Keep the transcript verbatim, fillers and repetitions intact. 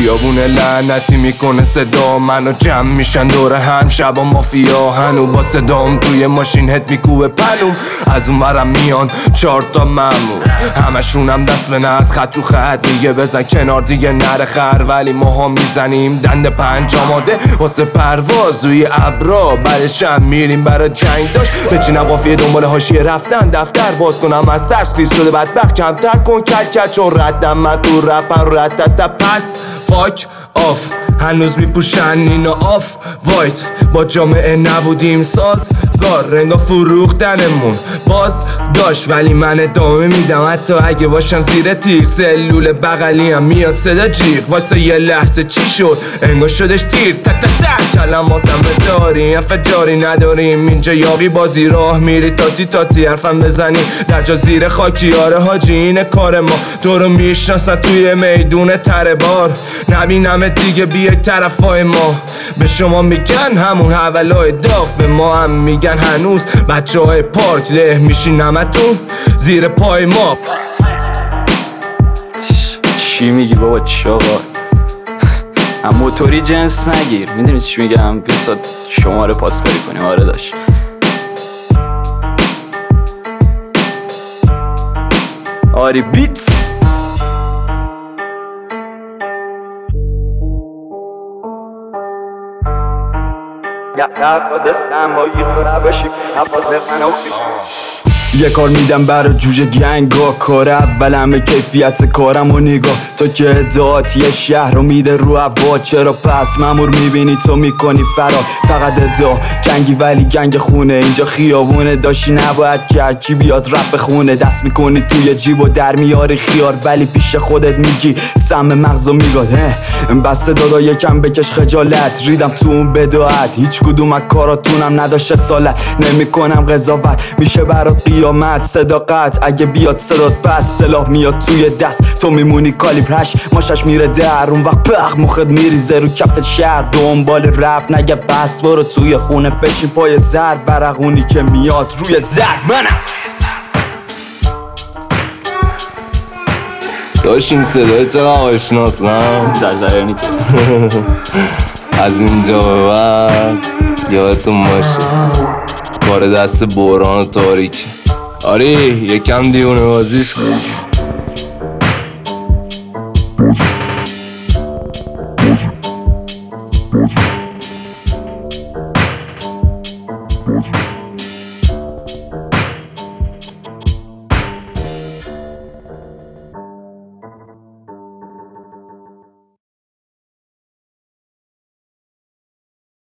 خیابون لعنتی میکنه صدا منو جمع میشن دور هم شبا مافیا هنو با صدام توی ماشین هد میکوبه پلوم از اون ورم میان چهار تا ممنون همشونم دست به نرد خط تو خط میگه بزن کنار دیگه نره خر ولی ماها میزنیم دند پنج آماده واسه پرواز روی ابرا بعدش هم میریم برای جنگ داشت بچینم قافیه دنبال حاشیه رفتن دفتر باز کنم از ترس خیس شده بدبخت کمتر کن کل کل چون ردم من تو رپر ردت پس فاک آف هنوز میپوشن اینا آف وایت با جامعه نبودیم سازگار رنگا فروختنمون باز داشت ولی من ادامه میدم حتی اگه باشم زیر تیر سلول بغلی هم میاد صدا جیغ واسه یه لحظه چی شد انگار شدش تیر تا تا تا کلماتم بداریم فجاری نداریم اینجا یاقی بازی راه میری تاتی تاتی حرفم بزنی در جا زیر خاکی آره حاجی اینه کار ما تو رو میشناسن توی میدون تره بار نبینم دیگه بیای طرفای ما به شما میگن همون حولای داف به ما هم میگن هنوز بچه های پارک له میشین نمتون زیر پای ما چی میگی بابا چی آقا هم موتوری جنس نگیر میدونی چی میگم بیا تا شماره پاسکاری کنیم آره داشت آری بیت یه کار میدم برا جوجه گنگا کار اول همه کیفیت کارم و نگاه تو که ادعات یه شهر رو میده رو هوا چرا پس مامور میبینی تو میکنی فرار فقط ادعا گنگی ولی گنگ خونه اینجا خیابونه داشتی نباید که هرکی بیاد رپ بخونه دست میکنی توی جیب و در میاری خیار ولی پیش خودت میگی سم مغزو میگاد بس دادا یکم بکش خجالت ریدم تو اون بداعت هیچ کدوم از کاراتونم نداشت اصالت نمیکنم قضاوت میشه برات قیامت صداقت اگه بیاد صدات پس سلاح میاد توی دست تو میمونی کالیبرش ماشش میره در اون وقت بخ مخت میریزه رو کف شهر دنبال رپ نگه بس برو توی خونه بشین پای زرد ورقونی که میاد روی زرد منم داشت این صدای چقدر آشناس نه در زرانی که از اینجا به بعد یادتون باشه کار دست بحران و تاریک آره یکم دیونه بازیش کن